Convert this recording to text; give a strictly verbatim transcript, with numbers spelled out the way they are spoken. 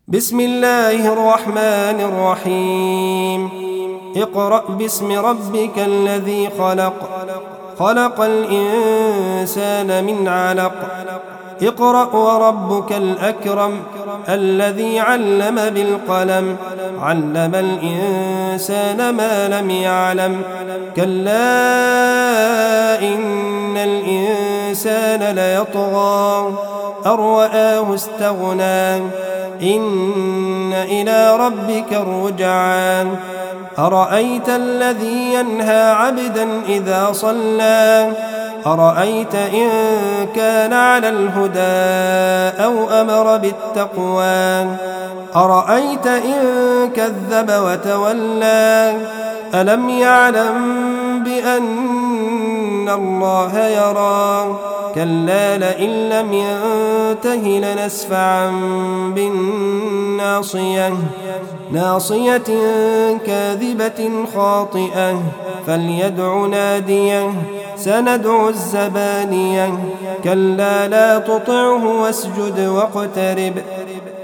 بسم الله الرحمن الرحيم اقرأ باسم ربك الذي خلق خلق الإنسان من علق اقرأ وربك الأكرم الذي علم بالقلم علم الإنسان ما لم يعلم كلا إن الإنسان ليطغى أن رآه استغنى إن إلى ربك الرجعى أرأيت الذي ينهى عبدا إذا صلى أرأيت إن كان على الهدى أو أمر بالتقوى أرأيت إن كذب وتولى ألم يعلم بأن الله يرى كلا لئن لم ينته لنسفعا بالناصية ناصية كاذبة خاطئة فليدع ناديه سندع الزبانية كلا لا تطعه واسجد واقترب